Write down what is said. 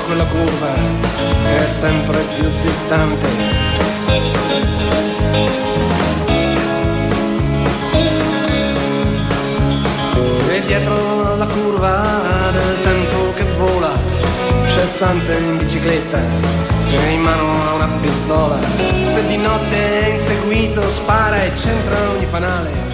quella curva è sempre più distante. E dietro la curva del tempo che vola c'è Sante in bicicletta e in mano ha una pistola. Se di notte è inseguito spara e centra ogni fanale.